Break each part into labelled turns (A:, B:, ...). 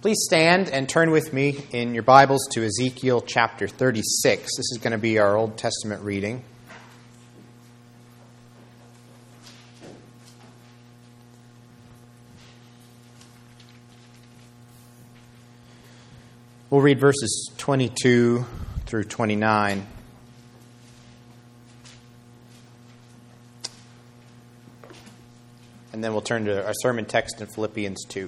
A: Please stand and turn with me in your Bibles to Ezekiel chapter 36. This is going to be our Old Testament reading. We'll read verses 22 through 29. And then we'll turn to our sermon text in Philippians 2.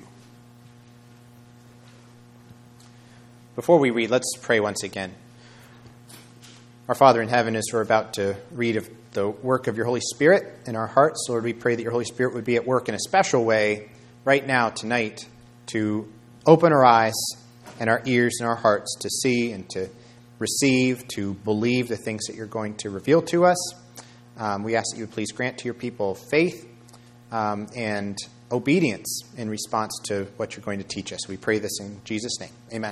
A: Before we read, let's pray once again. Our Father in heaven, as we're about to read of the work of your Holy Spirit in our hearts, Lord, we pray that your Holy Spirit would be at work in a special way right now, tonight, to open our eyes and our ears and our hearts to see and to receive, to believe the things that you're going to reveal to us. We ask that you would please grant to your people faith and obedience in response to what you're going to teach us. We pray this in Jesus' name. Amen.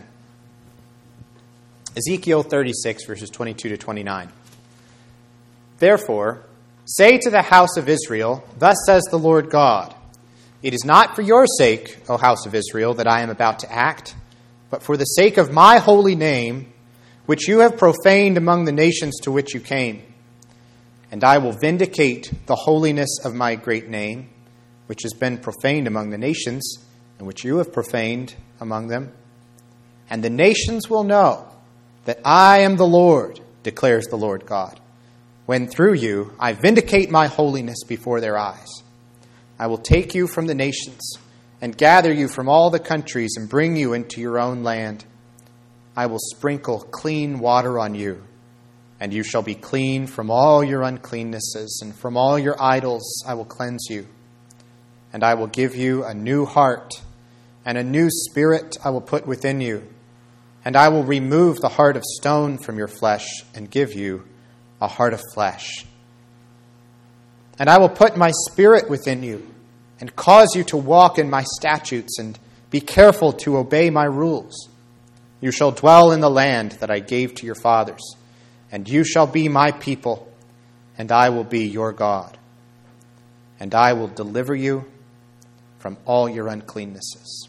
A: Ezekiel 36, verses 22 to 29. Therefore, say to the house of Israel, thus says the Lord God, it is not for your sake, O house of Israel, that I am about to act, but for the sake of my holy name, which you have profaned among the nations to which you came. And I will vindicate the holiness of my great name, which has been profaned among the nations, and which you have profaned among them. And the nations will know that I am the Lord, declares the Lord God, when through you I vindicate my holiness before their eyes. I will take you from the nations and gather you from all the countries and bring you into your own land. I will sprinkle clean water on you, and you shall be clean from all your uncleannesses, and from all your idols I will cleanse you. And I will give you a new heart, and a new spirit I will put within you. And I will remove the heart of stone from your flesh and give you a heart of flesh. And I will put my spirit within you and cause you to walk in my statutes and be careful to obey my rules. You shall dwell in the land that I gave to your fathers, and you shall be my people, and I will be your God. And I will deliver you from all your uncleannesses.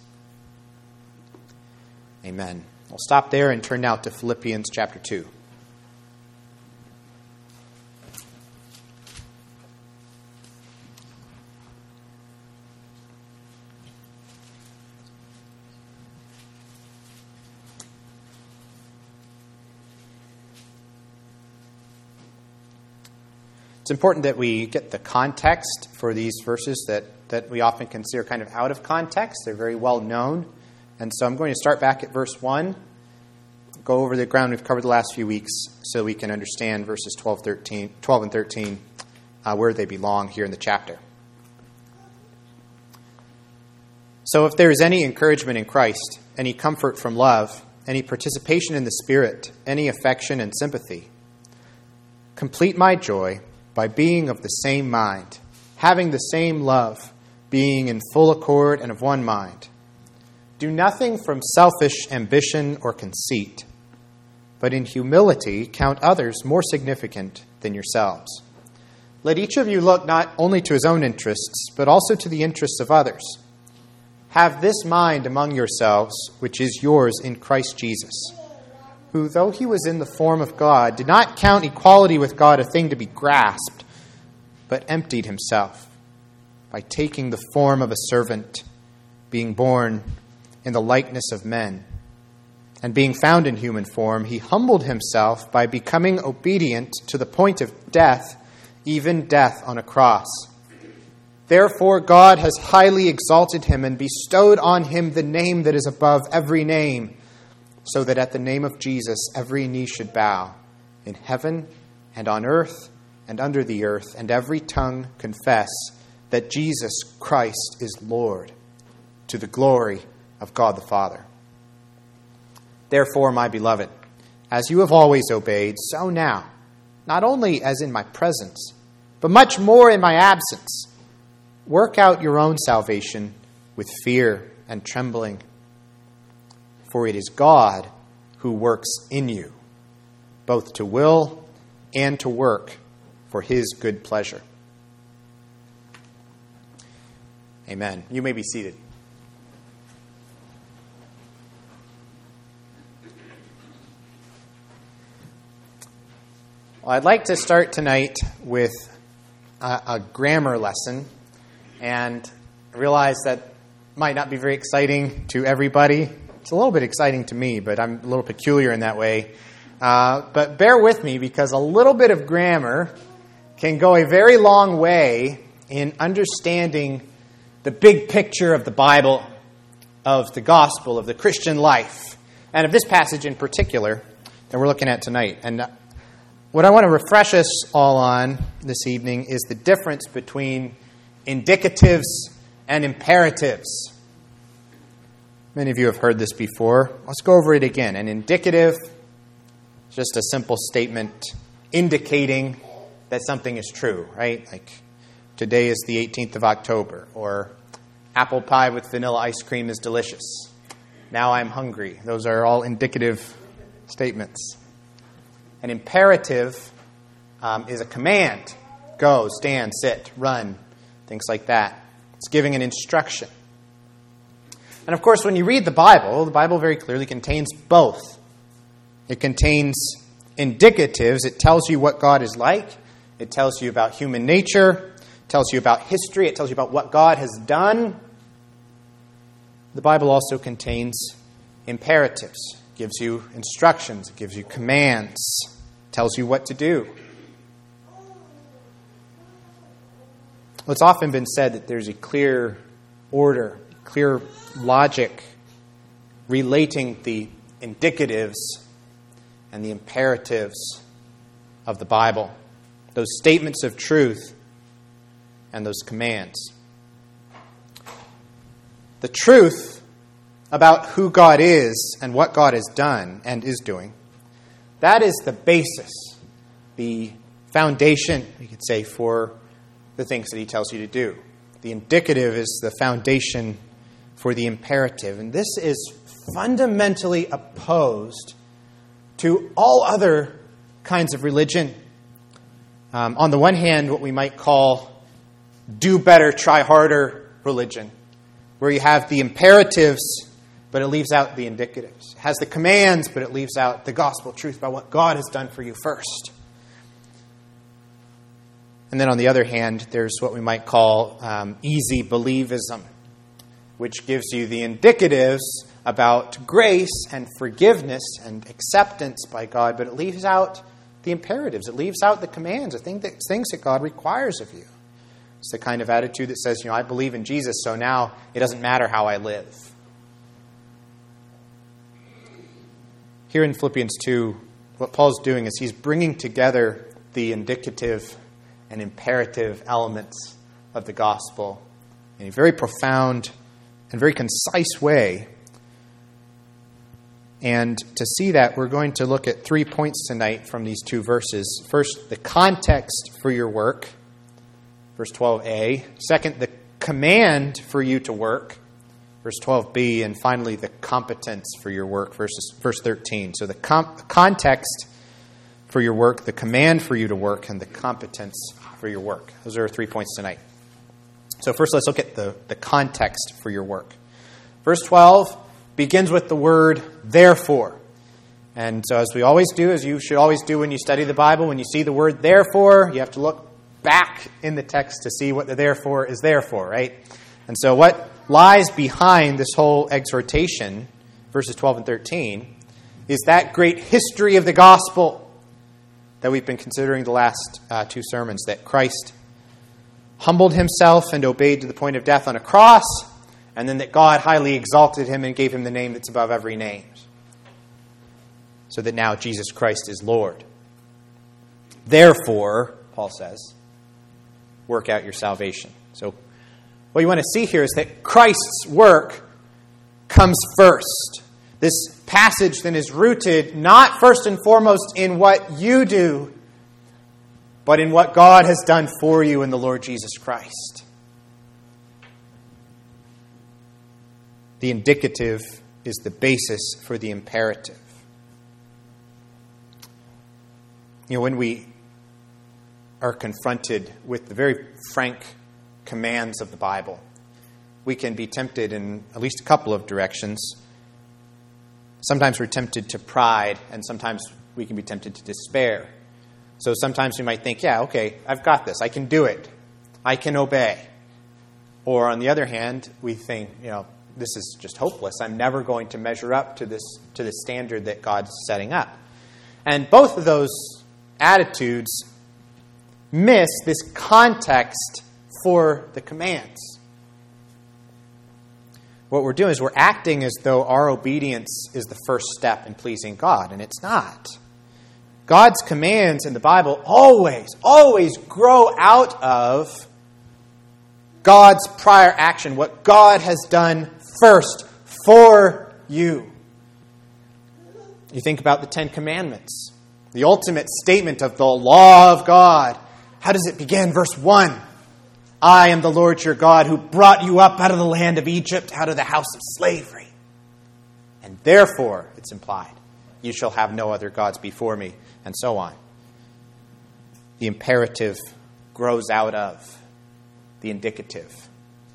A: Amen. We'll stop there and turn now to Philippians chapter 2. It's important that we get the context for these verses that we often consider kind of out of context. They're very well known. And so I'm going to start back at verse 1, go over the ground we've covered the last few weeks so we can understand verses 12 and 13, where they belong here in the chapter. So if there is any encouragement in Christ, any comfort from love, any participation in the Spirit, any affection and sympathy, complete my joy by being of the same mind, having the same love, being in full accord and of one mind. Do nothing from selfish ambition or conceit, but in humility count others more significant than yourselves. Let each of you look not only to his own interests, but also to the interests of others. Have this mind among yourselves, which is yours in Christ Jesus, who, though he was in the form of God, did not count equality with God a thing to be grasped, but emptied himself by taking the form of a servant, being born in the likeness of men. And being found in human form, he humbled himself by becoming obedient to the point of death, even death on a cross. Therefore God has highly exalted him and bestowed on him the name that is above every name, so that at the name of Jesus every knee should bow, in heaven and on earth and under the earth, and every tongue confess that Jesus Christ is Lord, to the glory of God the Father. Therefore, my beloved, as you have always obeyed, so now, not only as in my presence, but much more in my absence, work out your own salvation with fear and trembling. For it is God who works in you, both to will and to work for his good pleasure. Amen. You may be seated. Well, I'd like to start tonight with a grammar lesson, and I realize that might not be very exciting to everybody. It's a little bit exciting to me, but I'm a little peculiar in that way. But bear with me, because a little bit of grammar can go a very long way in understanding the big picture of the Bible, of the gospel, of the Christian life, and of this passage in particular that we're looking at tonight. And what I want to refresh us all on this evening is the difference between indicatives and imperatives. Many of you have heard this before. Let's go over it again. An indicative is just a simple statement indicating that something is true, right? Like, today is the 18th of October, or apple pie with vanilla ice cream is delicious. Now I'm hungry. Those are all indicative statements. An imperative is a command. Go, stand, sit, run, things like that. It's giving an instruction. And of course, when you read the Bible very clearly contains both. It contains indicatives. It tells you what God is like. It tells you about human nature. It tells you about history. It tells you about what God has done. The Bible also contains imperatives. It gives you instructions. It gives you commands. It tells you what to do. Well, it's often been said that there's a clear order, clear logic relating the indicatives and the imperatives of the Bible, those statements of truth and those commands. The truth about who God is and what God has done and is doing, that is the basis, the foundation, we could say, for the things that he tells you to do. The indicative is the foundation for the imperative. And this is fundamentally opposed to all other kinds of religion. On the one hand, what we might call do better, try harder religion, where you have the imperatives, but it leaves out the indicatives. It has the commands, but it leaves out the gospel truth about what God has done for you first. And then on the other hand, there's what we might call easy believism, which gives you the indicatives about grace and forgiveness and acceptance by God, but it leaves out the imperatives. It leaves out the commands, the things that God requires of you. It's the kind of attitude that says, I believe in Jesus, so now it doesn't matter how I live. Here in Philippians 2, what Paul's doing is he's bringing together the indicative and imperative elements of the gospel in a very profound and very concise way. And to see that, we're going to look at 3 points tonight from these two verses. First, the context for your work, verse 12a. Second, the command for you to work, verse 12b. And finally, the competence for your work, verse 13. So the context for your work, the command for you to work, and the competence for your work. Those are our 3 points tonight. So first, let's look at the context for your work. Verse 12 begins with the word therefore. And so as we always do, as you should always do when you study the Bible, when you see the word therefore, you have to look back in the text to see what the therefore is there for, right? And so what lies behind this whole exhortation, verses 12 and 13, is that great history of the gospel that we've been considering the last two sermons, that Christ humbled himself and obeyed to the point of death on a cross, and then that God highly exalted him and gave him the name that's above every name, so that now Jesus Christ is Lord. Therefore, Paul says, work out your salvation. So what you want to see here is that Christ's work comes first. This passage then is rooted not first and foremost in what you do, but in what God has done for you in the Lord Jesus Christ. The indicative is the basis for the imperative. When we are confronted with the very frank commands of the Bible, we can be tempted in at least a couple of directions. Sometimes we're tempted to pride, and sometimes we can be tempted to despair. So sometimes we might think, yeah, okay, I've got this. I can do it. I can obey. Or on the other hand, we think, this is just hopeless. I'm never going to measure up to the standard that God's setting up. And both of those attitudes miss this context for the commands. What we're doing is we're acting as though our obedience is the first step in pleasing God, and it's not. God's commands in the Bible always grow out of God's prior action, what God has done first for you. You think about the Ten Commandments, the ultimate statement of the law of God. How does it begin? Verse 1. I am the Lord your God who brought you up out of the land of Egypt, out of the house of slavery. And therefore, it's implied, you shall have no other gods before me, and so on. The imperative grows out of the indicative.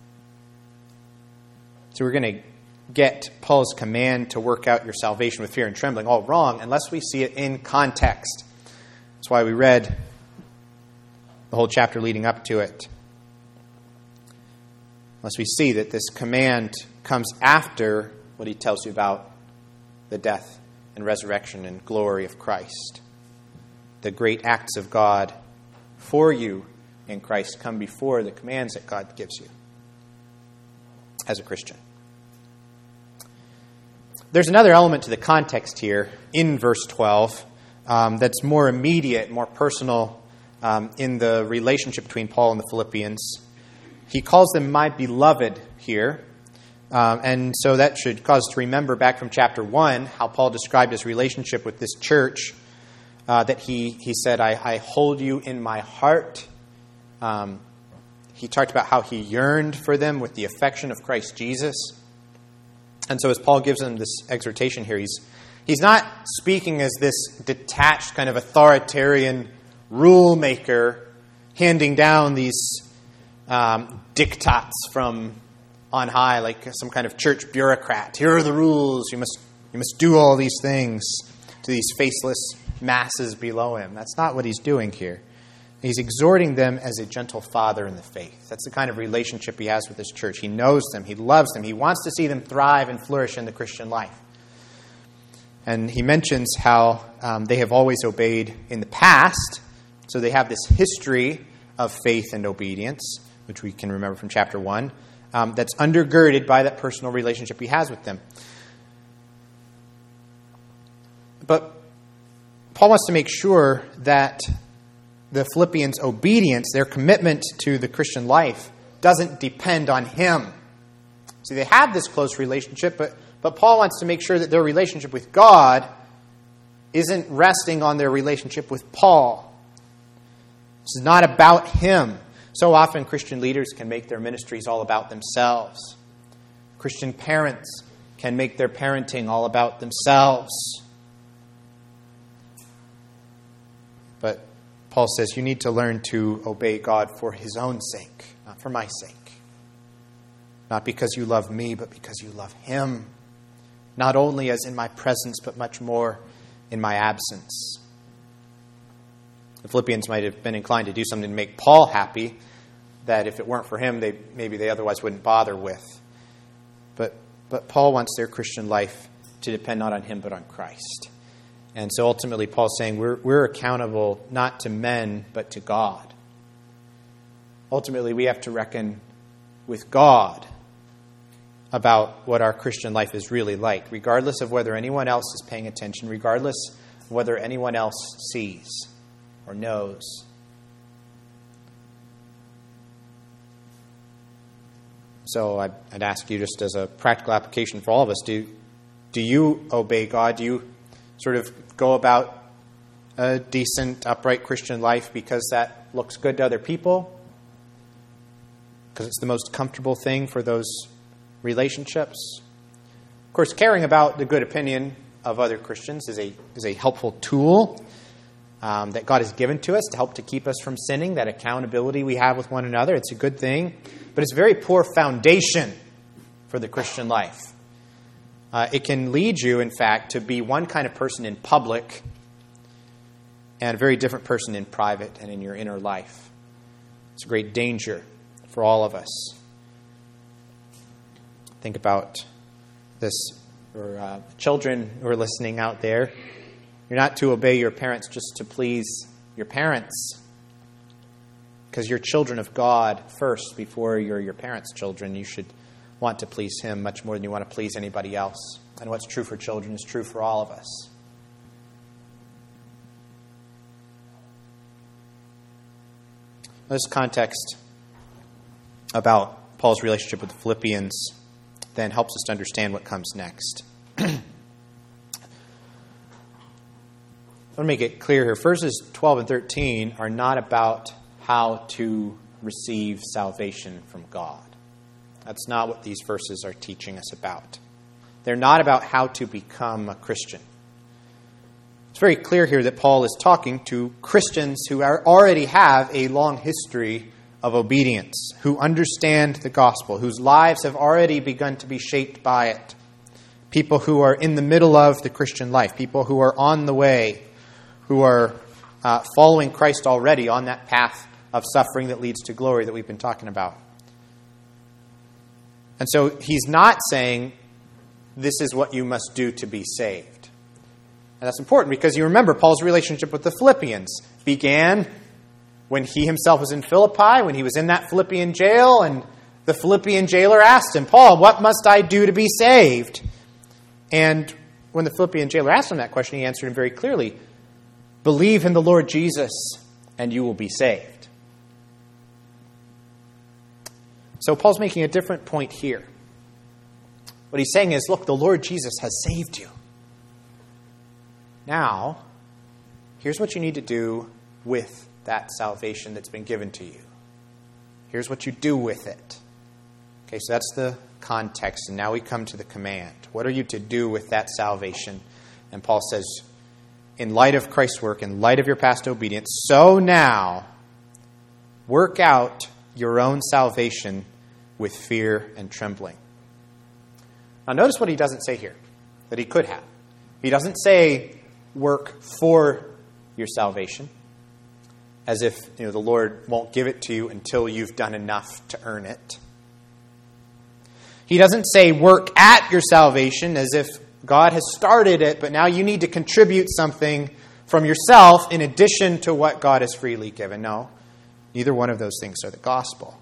A: So we're going to get Paul's command to work out your salvation with fear and trembling all wrong unless we see it in context. That's why we read the whole chapter leading up to it. Unless we see that this command comes after what he tells you about the death and resurrection and glory of Christ. The great acts of God for you in Christ come before the commands that God gives you as a Christian. There's another element to the context here in verse 12 that's more immediate, more personal in the relationship between Paul and the Philippians. He calls them my beloved here. And so that should cause us to remember back from chapter 1 how Paul described his relationship with this church. That he said, I hold you in my heart. He talked about how he yearned for them with the affection of Christ Jesus. And so as Paul gives them this exhortation here, he's not speaking as this detached kind of authoritarian rule maker handing down these diktats from on high, like some kind of church bureaucrat. Here are the rules. You must do all these things to these faceless masses below him. That's not what he's doing here. He's exhorting them as a gentle father in the faith. That's the kind of relationship he has with his church. He knows them. He loves them. He wants to see them thrive and flourish in the Christian life. And he mentions how they have always obeyed in the past. So they have this history of faith and obedience, which we can remember from chapter 1, that's undergirded by that personal relationship he has with them. But Paul wants to make sure that the Philippians' obedience, their commitment to the Christian life, doesn't depend on him. See, they have this close relationship, but Paul wants to make sure that their relationship with God isn't resting on their relationship with Paul. This is not about him. So often Christian leaders can make their ministries all about themselves. Christian parents can make their parenting all about themselves. But Paul says you need to learn to obey God for his own sake, not for my sake. Not because you love me, but because you love him. Not only as in my presence, but much more in my absence. The Philippians might have been inclined to do something to make Paul happy that if it weren't for him, maybe they otherwise wouldn't bother with. But Paul wants their Christian life to depend not on him, but on Christ. And so ultimately Paul's saying we're accountable not to men, but to God. Ultimately we have to reckon with God about what our Christian life is really like, regardless of whether anyone else is paying attention, regardless of whether anyone else sees or knows. So I'd ask you, just as a practical application for all of us, do you obey God? Do you sort of go about a decent, upright Christian life because that looks good to other people? Because it's the most comfortable thing for those relationships? Of course, caring about the good opinion of other Christians is a helpful tool that God has given to us to help to keep us from sinning, that accountability we have with one another. It's a good thing, but it's a very poor foundation for the Christian life. It can lead you, in fact, to be one kind of person in public and a very different person in private and in your inner life. It's a great danger for all of us. Think about this for children who are listening out there. You're not to obey your parents just to please your parents, because you're children of God first before you're your parents' children. You should want to please Him much more than you want to please anybody else. And what's true for children is true for all of us. This context about Paul's relationship with the Philippians then helps us to understand what comes next. I want to make it clear here. Verses 12 and 13 are not about how to receive salvation from God. That's not what these verses are teaching us about. They're not about how to become a Christian. It's very clear here that Paul is talking to Christians who already have a long history of obedience, who understand the gospel, whose lives have already begun to be shaped by it. People who are in the middle of the Christian life, people who are on the way, who are following Christ already on that path of suffering that leads to glory that we've been talking about. And so he's not saying, this is what you must do to be saved. And that's important because you remember Paul's relationship with the Philippians began when he himself was in Philippi, when he was in that Philippian jail, and the Philippian jailer asked him, Paul, what must I do to be saved? And when the Philippian jailer asked him that question, he answered him very clearly, believe in the Lord Jesus and you will be saved. So Paul's making a different point here. What he's saying is, look, the Lord Jesus has saved you. Now, here's what you need to do with that salvation that's been given to you. Here's what you do with it. Okay, so that's the context, and now we come to the command. What are you to do with that salvation? And Paul says, in light of Christ's work, in light of your past obedience, so now work out your own salvation with fear and trembling. Now notice what he doesn't say here, that he could have. He doesn't say work for your salvation, as if the Lord won't give it to you until you've done enough to earn it. He doesn't say work at your salvation, as if God has started it, but now you need to contribute something from yourself in addition to what God has freely given. No, neither one of those things are the gospel.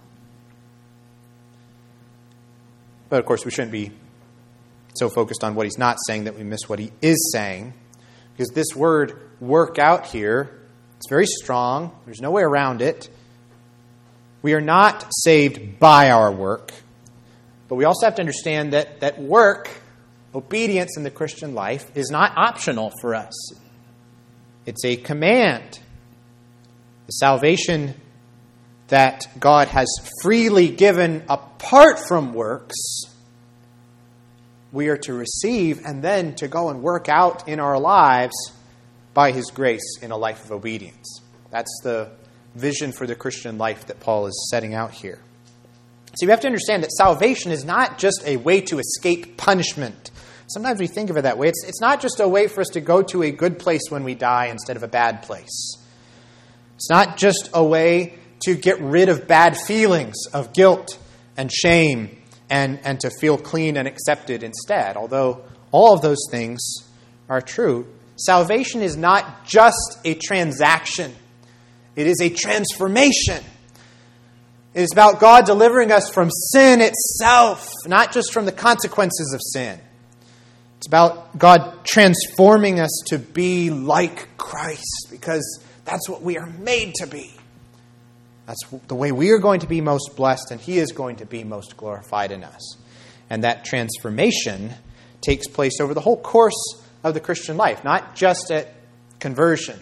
A: But of course, we shouldn't be so focused on what he's not saying that we miss what he is saying. Because this word work out here, it's very strong. There's no way around it. We are not saved by our work. But we also have to understand that work, obedience in the Christian life, is not optional for us. It's a command. The salvation that God has freely given apart from works, we are to receive and then to go and work out in our lives by His grace in a life of obedience. That's the vision for the Christian life that Paul is setting out here. So you have to understand that salvation is not just a way to escape punishment. Sometimes we think of it that way. It's not just a way for us to go to a good place when we die instead of a bad place. It's not just a way to get rid of bad feelings of guilt and shame and to feel clean and accepted instead. Although all of those things are true, salvation is not just a transaction. It is a transformation. It is about God delivering us from sin itself, not just from the consequences of sin. It's about God transforming us to be like Christ, because that's what we are made to be. That's the way we are going to be most blessed, and He is going to be most glorified in us. And that transformation takes place over the whole course of the Christian life, not just at conversion.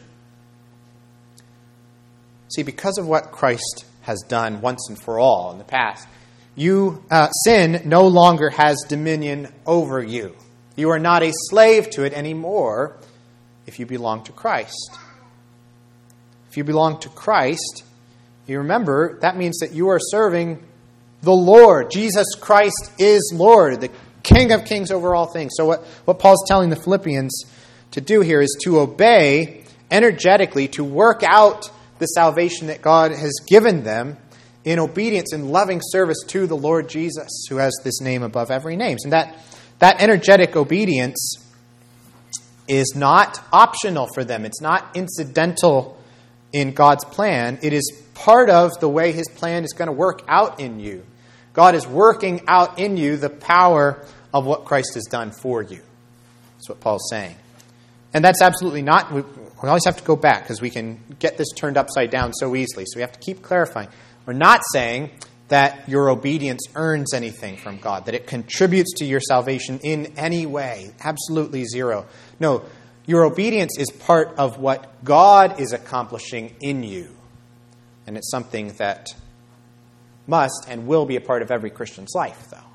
A: See, because of what Christ has done once and for all in the past, sin no longer has dominion over you. You are not a slave to it anymore if you belong to Christ. If you belong to Christ, you remember, that means that you are serving the Lord. Jesus Christ is Lord, the King of kings over all things. So what Paul's telling the Philippians to do here is to obey energetically to work out the salvation that God has given them in obedience and loving service to the Lord Jesus, who has this name above every name. And that energetic obedience is not optional for them. It's not incidental in God's plan. It is part of the way his plan is going to work out in you. God is working out in you the power of what Christ has done for you. That's what Paul's saying. And that's absolutely not, we always have to go back because we can get this turned upside down so easily. So we have to keep clarifying. We're not saying that your obedience earns anything from God, that it contributes to your salvation in any way. Absolutely zero. No, your obedience is part of what God is accomplishing in you. And it's something that must and will be a part of every Christian's life, though.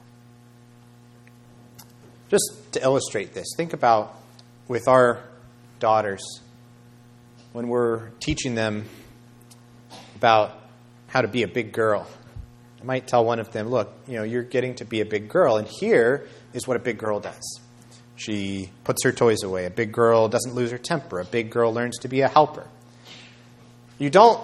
A: Just to illustrate this, think about with our daughters, when we're teaching them about how to be a big girl. I might tell one of them, look, you're getting to be a big girl, and here is what a big girl does. She puts her toys away. A big girl doesn't lose her temper. A big girl learns to be a helper. You don't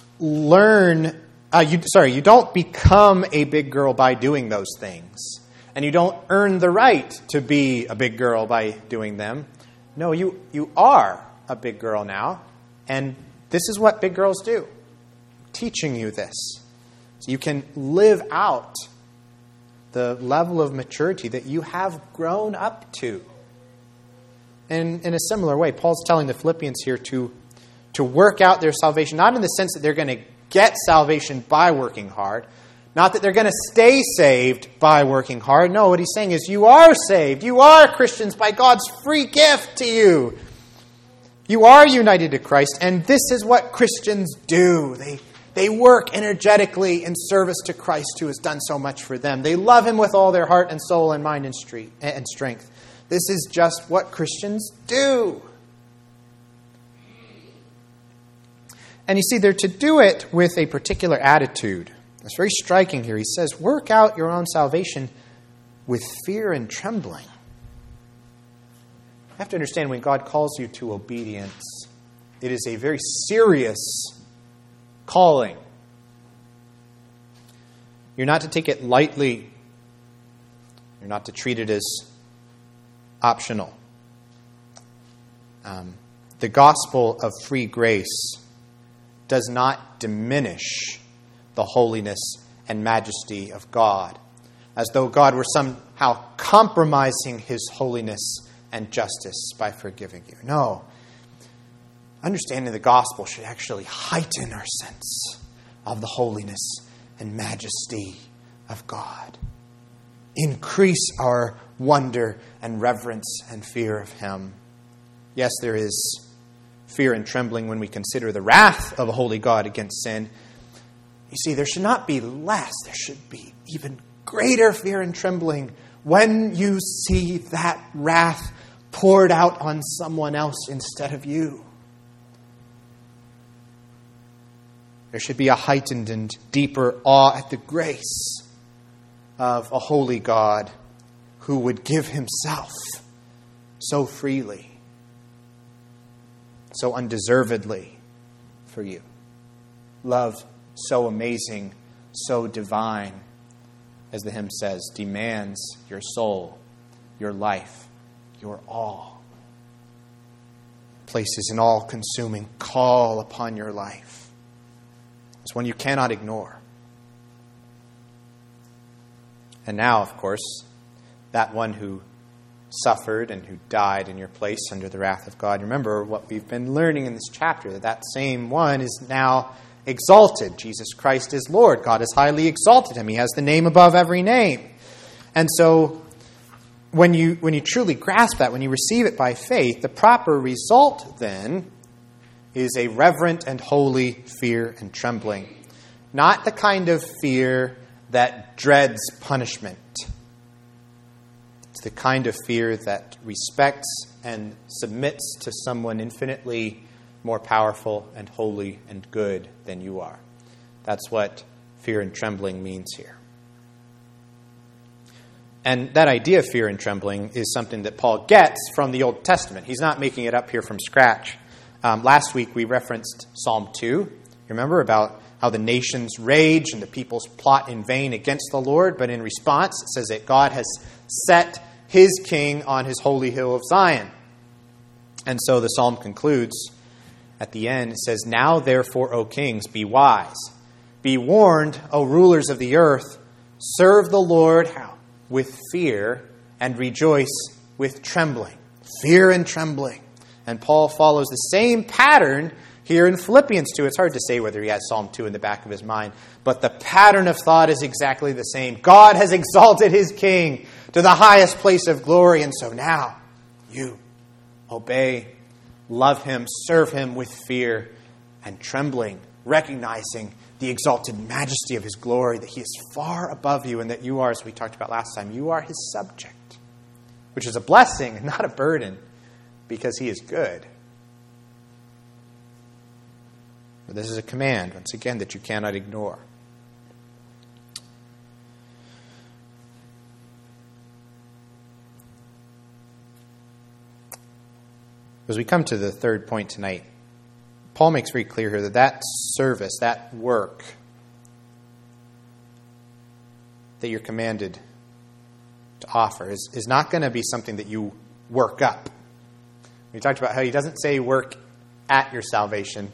A: you don't become a big girl by doing those things. And you don't earn the right to be a big girl by doing them. No, you are a big girl now. And this is what big girls do. Teaching you this. So you can live out the level of maturity that you have grown up to. And in a similar way, Paul's telling the Philippians here to work out their salvation, not in the sense that they're going to get salvation by working hard, not that they're going to stay saved by working hard. No, what he's saying is you are saved. You are Christians by God's free gift to you. You are united to Christ, and this is what Christians do. They work energetically in service to Christ, who has done so much for them. They love him with all their heart and soul and mind and strength. This is just what Christians do. And you see, they're to do it with a particular attitude. It's very striking here. He says, work out your own salvation with fear and trembling. You have to understand, when God calls you to obedience, it is a very serious calling. You're not to take it lightly. You're not to treat it as optional. The gospel of free grace does not diminish the holiness and majesty of God, as though God were somehow compromising his holiness and justice by forgiving you. No. Understanding the gospel should actually heighten our sense of the holiness and majesty of God. Increase our wonder and reverence and fear of him. Yes, there is fear and trembling when we consider the wrath of a holy God against sin. You see, there should not be less. There should be even greater fear and trembling when you see that wrath poured out on someone else instead of you. There should be a heightened and deeper awe at the grace of a holy God who would give himself so freely, so undeservedly for you. Love so amazing, so divine, as the hymn says, demands your soul, your life, your all. Places an all-consuming call upon your life. It's one you cannot ignore. And now, of course, that one who suffered and who died in your place under the wrath of God. Remember what we've been learning in this chapter, that same one is now exalted. Jesus Christ is Lord. God has highly exalted him. He has the name above every name. And so when you truly grasp that, when you receive it by faith, the proper result then is a reverent and holy fear and trembling. Not the kind of fear that dreads punishment. It's the kind of fear that respects and submits to someone infinitely more powerful and holy and good than you are. That's what fear and trembling means here. And that idea of fear and trembling is something that Paul gets from the Old Testament. He's not making it up here from scratch. Last week we referenced Psalm 2. Remember about how the nations rage and the peoples plot in vain against the Lord, but in response it says that God has set his king on his holy hill of Zion. And so the psalm concludes at the end. It says, "Now therefore, O kings, be wise. Be warned, O rulers of the earth. Serve the Lord how? With fear and rejoice with trembling." Fear and trembling. And Paul follows the same pattern here in Philippians 2. It's hard to say whether he has Psalm 2 in the back of his mind, but the pattern of thought is exactly the same. God has exalted his king to the highest place of glory, and so now you obey, love him, serve him with fear and trembling, recognizing the exalted majesty of his glory, that he is far above you and that you are, as we talked about last time, you are his subject, which is a blessing and not a burden because he is good. But this is a command, once again, that you cannot ignore. As we come to the third point tonight, Paul makes very clear here that service, that work that you're commanded to offer is not going to be something that you work up. We talked about how he doesn't say work at your salvation.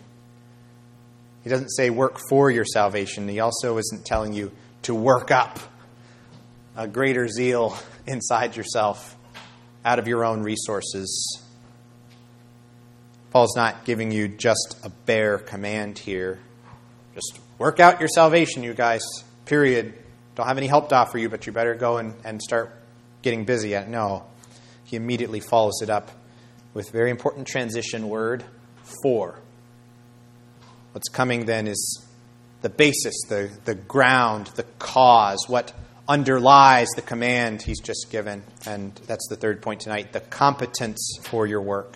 A: He doesn't say work for your salvation. He also isn't telling you to work up a greater zeal inside yourself out of your own resources. Paul's not giving you just a bare command here. Just work out your salvation, you guys, period. Don't have any help to offer you, but you better go and start getting busy at it. No. He immediately follows it up with a very important transition word, for. What's coming then is the basis, the ground, the cause, what underlies the command he's just given. And that's the third point tonight, the competence for your work.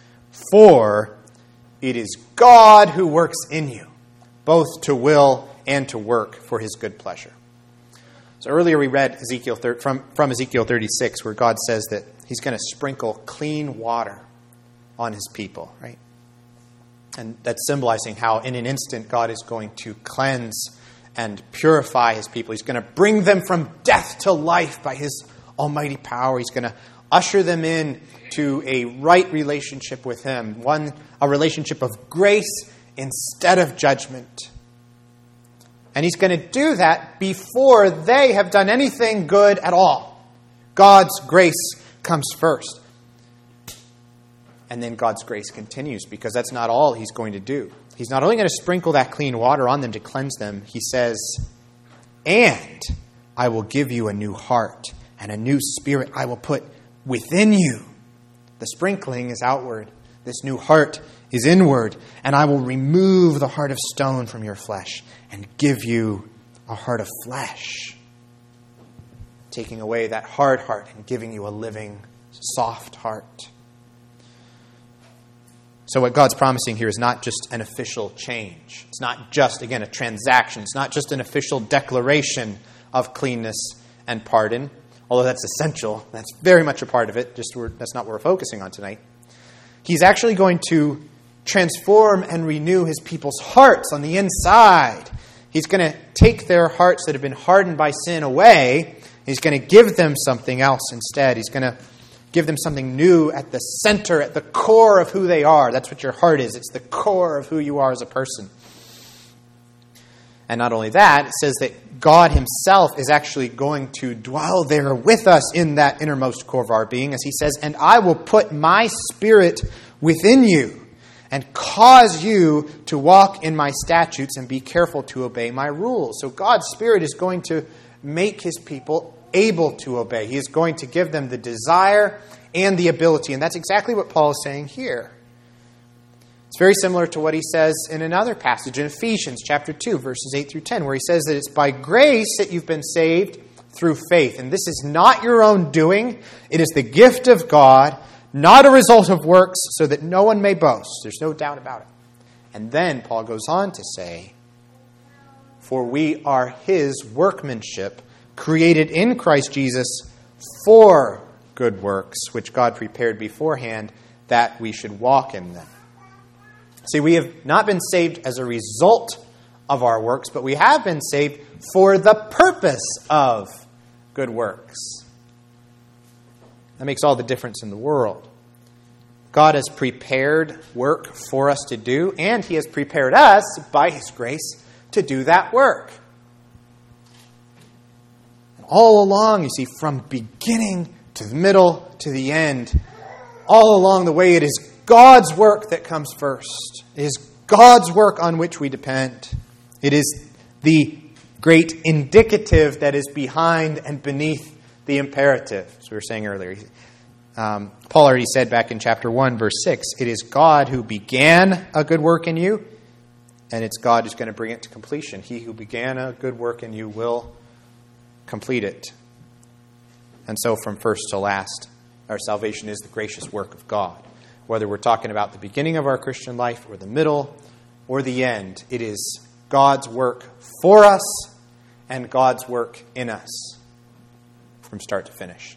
A: For it is God who works in you, both to will and to work for his good pleasure. So earlier we read from Ezekiel 36, where God says that he's going to sprinkle clean water on his people, right? And that's symbolizing how in an instant God is going to cleanse and purify his people. He's going to bring them from death to life by his almighty power. He's going to usher them in to a right relationship with him, a relationship of grace instead of judgment. And he's going to do that before they have done anything good at all. God's grace comes first. And then God's grace continues, because that's not all he's going to do. He's not only going to sprinkle that clean water on them to cleanse them, he says, and I will give you a new heart and a new spirit I will put within you. The sprinkling is outward. This new heart is inward. And I will remove the heart of stone from your flesh and give you a heart of flesh. Taking away that hard heart and giving you a living, soft heart. So what God's promising here is not just an official change. It's not just, again, a transaction. It's not just an official declaration of cleanness and pardon. Although that's essential, that's very much a part of it, that's not what we're focusing on tonight. He's actually going to transform and renew his people's hearts on the inside. He's going to take their hearts that have been hardened by sin away. He's going to give them something else instead. He's going to give them something new at the center, at the core of who they are. That's what your heart is. It's the core of who you are as a person. And not only that, it says that God himself is actually going to dwell there with us in that innermost core of our being, as he says, and I will put my spirit within you and cause you to walk in my statutes and be careful to obey my rules. So God's Spirit is going to make his people able to obey. He is going to give them the desire and the ability. And that's exactly what Paul is saying here. It's very similar to what he says in another passage in Ephesians chapter 2, verses 8 through 10, where he says that it's by grace that you've been saved through faith. And this is not your own doing. It is the gift of God, not a result of works, so that no one may boast. There's no doubt about it. And then Paul goes on to say, for we are his workmanship, created in Christ Jesus for good works, which God prepared beforehand that we should walk in them. See, we have not been saved as a result of our works, but we have been saved for the purpose of good works. That makes all the difference in the world. God has prepared work for us to do, and He has prepared us, by His grace, to do that work. And all along, you see, from beginning to the middle to the end, all along the way, it is God's work that comes first. It is God's work on which we depend. It is the great indicative that is behind and beneath the imperative, as we were saying earlier. Paul already said back in chapter 1, verse 6, it is God who began a good work in you, and it's God who's going to bring it to completion. He who began a good work in you will complete it. And so from first to last, our salvation is the gracious work of God. Whether we're talking about the beginning of our Christian life or the middle or the end, it is God's work for us and God's work in us from start to finish.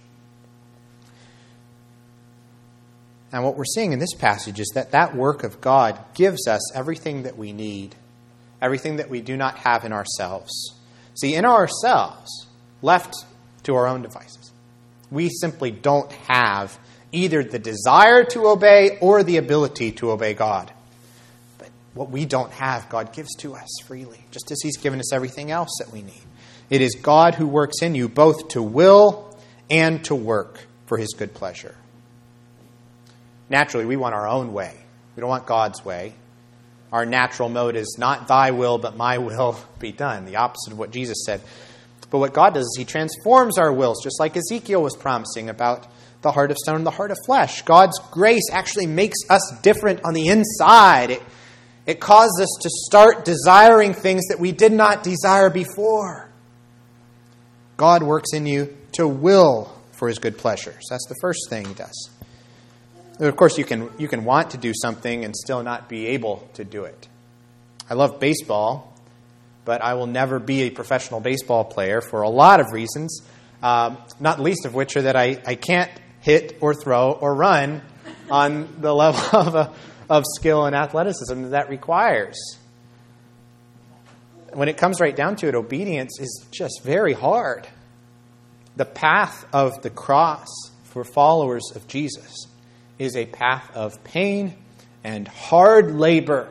A: And what we're seeing in this passage is that that work of God gives us everything that we need, everything that we do not have in ourselves. See, in ourselves, left to our own devices, we simply don't have either the desire to obey or the ability to obey God. But what we don't have, God gives to us freely, just as He's given us everything else that we need. It is God who works in you both to will and to work for His good pleasure. Naturally, we want our own way. We don't want God's way. Our natural mode is not thy will, but my will be done. The opposite of what Jesus said. But what God does is He transforms our wills, just like Ezekiel was promising about the heart of stone and the heart of flesh. God's grace actually makes us different on the inside. It causes us to start desiring things that we did not desire before. God works in you to will for His good pleasures. That's the first thing He does. Of course, you can want to do something and still not be able to do it. I love baseball, but I will never be a professional baseball player for a lot of reasons, not least of which are that I can't hit or throw or run on the level of skill and athleticism that requires. When it comes right down to it, obedience is just very hard. The path of the cross for followers of Jesus is a path of pain and hard labor.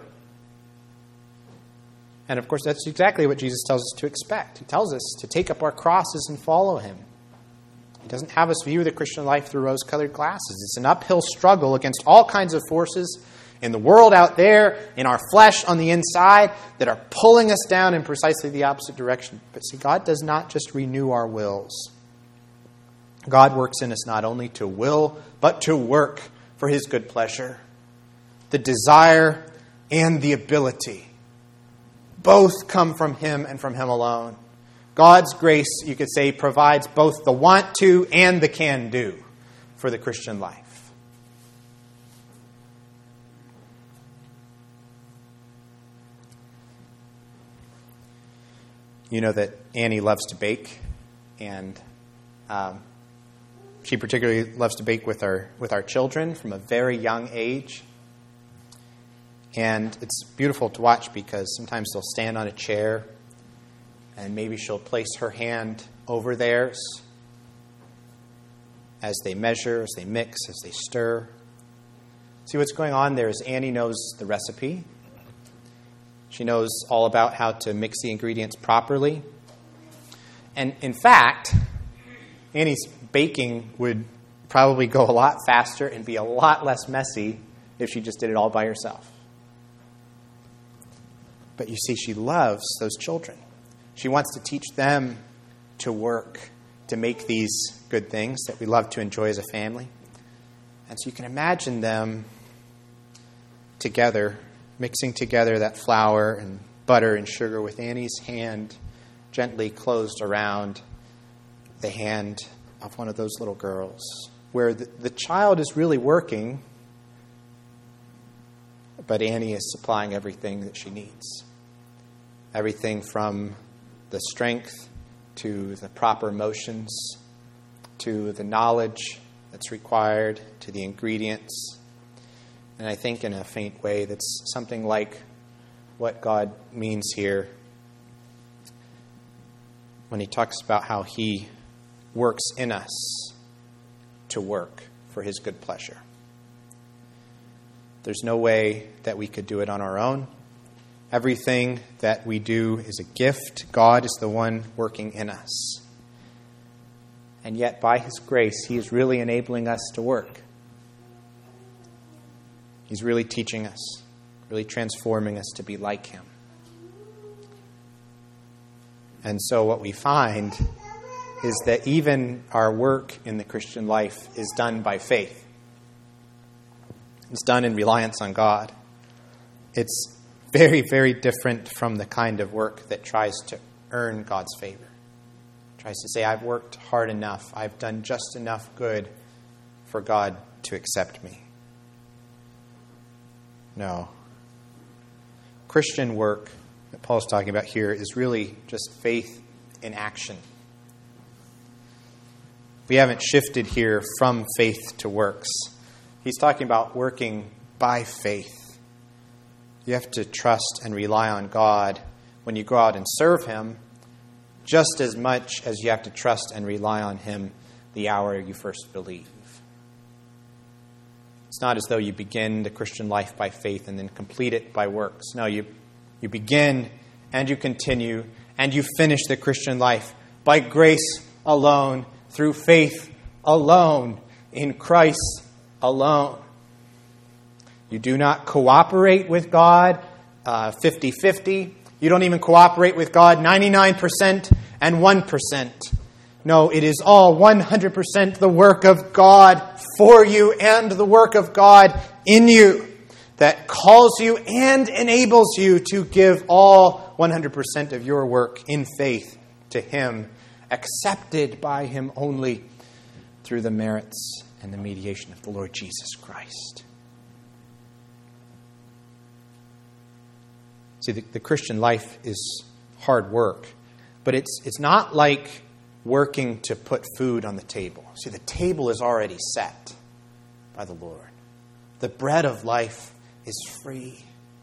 A: And of course, that's exactly what Jesus tells us to expect. He tells us to take up our crosses and follow Him. He doesn't have us view the Christian life through rose-colored glasses. It's an uphill struggle against all kinds of forces in the world out there, in our flesh on the inside, that are pulling us down in precisely the opposite direction. But see, God does not just renew our wills. God works in us not only to will, but to work for His good pleasure. The desire and the ability both come from Him and from Him alone. God's grace, you could say, provides both the want to and the can do for the Christian life. You know that Annie loves to bake, and she particularly loves to bake with our children from a very young age. And it's beautiful to watch because sometimes they'll stand on a chair and maybe she'll place her hand over theirs as they measure, as they mix, as they stir. See, what's going on there is Annie knows the recipe. She knows all about how to mix the ingredients properly. And in fact, Annie's baking would probably go a lot faster and be a lot less messy if she just did it all by herself. But you see, she loves those children. She wants to teach them to work, to make these good things that we love to enjoy as a family. And so you can imagine them together, mixing together that flour and butter and sugar with Annie's hand gently closed around the hand of one of those little girls, where the child is really working, but Annie is supplying everything that she needs. Everything from the strength to the proper motions, to the knowledge that's required, to the ingredients. And I think in a faint way that's something like what God means here when he talks about how he works in us to work for his good pleasure. There's no way that we could do it on our own. Everything that we do is a gift. God is the one working in us. And yet, by his grace, he is really enabling us to work. He's really teaching us, really transforming us to be like him. And so what we find is that even our work in the Christian life is done by faith. It's done in reliance on God. It's very, very different from the kind of work that tries to earn God's favor. It tries to say, I've worked hard enough. I've done just enough good for God to accept me. No. Christian work that Paul's talking about here is really just faith in action. We haven't shifted here from faith to works. He's talking about working by faith. You have to trust and rely on God when you go out and serve him, just as much as you have to trust and rely on him the hour you first believe. It's not as though you begin the Christian life by faith and then complete it by works. No, you begin and you continue and you finish the Christian life by grace alone, through faith alone, in Christ alone. You do not cooperate with God 50-50. You don't even cooperate with God 99% and 1%. No, it is all 100% the work of God for you and the work of God in you that calls you and enables you to give all 100% of your work in faith to him, accepted by him only through the merits and the mediation of the Lord Jesus Christ. See, the Christian life is hard work, but it's not like working to put food on the table. See, the table is already set by the Lord. The bread of life is free.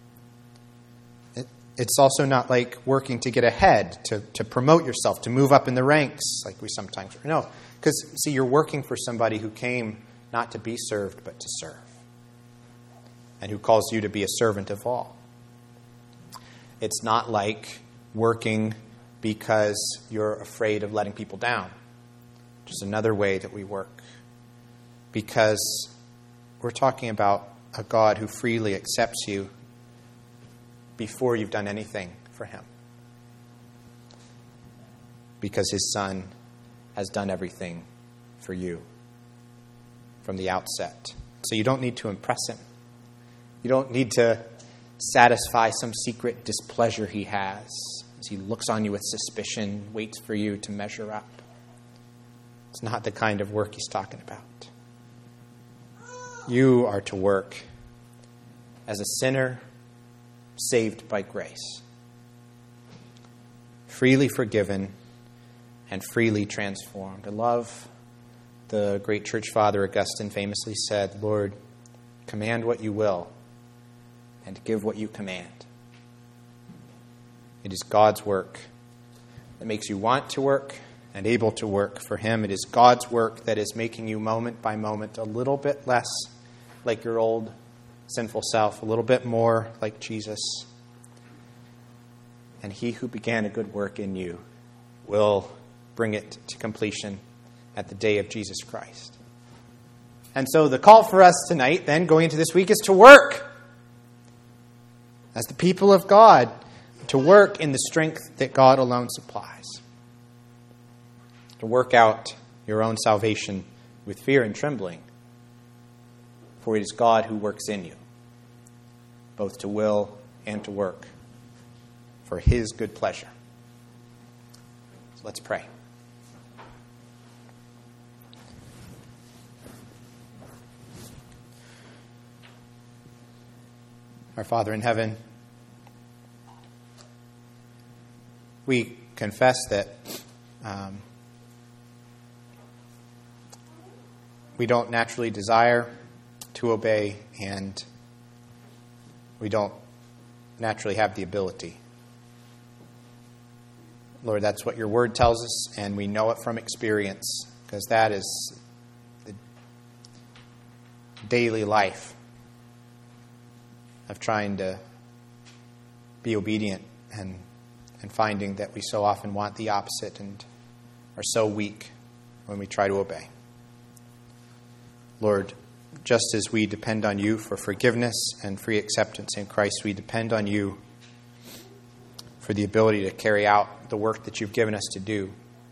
A: It's also not like working to get ahead, to promote yourself, to move up in the ranks, like we sometimes... No, because, see, you're working for somebody who came not to be served, but to serve, and who calls you to be a servant of all. It's not like working because you're afraid of letting people down, which is another way that we work. Because we're talking about a God who freely accepts you before you've done anything for him. Because his Son has done everything for you from the outset. So you don't need to impress him. You don't need to satisfy some secret displeasure he has as he looks on you with suspicion, waits for you to measure up. It's not the kind of work he's talking about. You are to work as a sinner saved by grace, freely forgiven and freely transformed. I love the great church father Augustine famously said, Lord, command what you will and give what you command. It is God's work that makes you want to work and able to work for him. It is God's work that is making you moment by moment a little bit less like your old sinful self, a little bit more like Jesus. And he who began a good work in you will bring it to completion at the day of Jesus Christ. And so the call for us tonight, then, going into this week, is to work as the people of God, to work in the strength that God alone supplies. To work out your own salvation with fear and trembling, for it is God who works in you, both to will and to work for his good pleasure. So let's pray. Our Father in heaven, we confess that we don't naturally desire to obey, and we don't naturally have the ability. Lord, that's what your word tells us, and we know it from experience, because that is the daily life of trying to be obedient and finding that we so often want the opposite and are so weak when we try to obey. Lord, just as we depend on you for forgiveness and free acceptance in Christ, we depend on you for the ability to carry out the work that you've given us to do.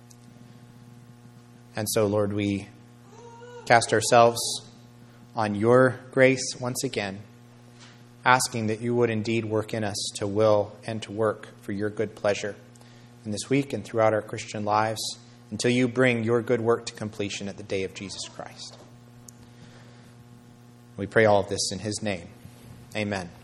A: And so, Lord, we cast ourselves on your grace once again, asking that you would indeed work in us to will and to work for your good pleasure in this week and throughout our Christian lives until you bring your good work to completion at the day of Jesus Christ. We pray all of this in his name. Amen.